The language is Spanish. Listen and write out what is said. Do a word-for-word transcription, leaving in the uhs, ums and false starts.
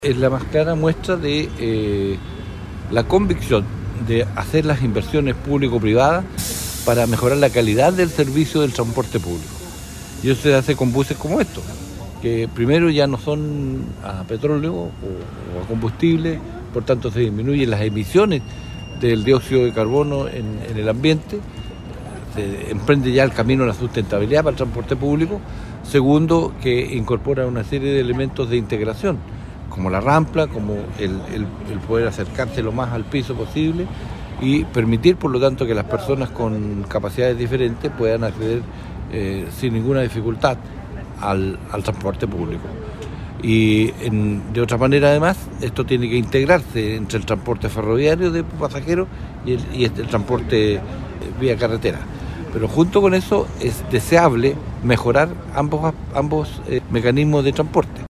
Es la más clara muestra de eh, la convicción de hacer las inversiones público-privadas para mejorar la calidad del servicio del transporte público. Y eso se hace con buses como estos, que primero ya no son a petróleo o, o a combustible, por tanto se disminuyen las emisiones del dióxido de carbono en, en el ambiente, se emprende ya el camino a la sustentabilidad para el transporte público. Segundo, que incorpora una serie de elementos de integración, como la rampa, como el, el, el poder acercarse lo más al piso posible y permitir, por lo tanto, que las personas con capacidades diferentes puedan acceder eh, sin ninguna dificultad al, al transporte público. Y en, de otra manera, además, esto tiene que integrarse entre el transporte ferroviario de pasajeros y el, y el transporte eh, vía carretera. Pero junto con eso es deseable mejorar ambos, ambos eh, mecanismos de transporte.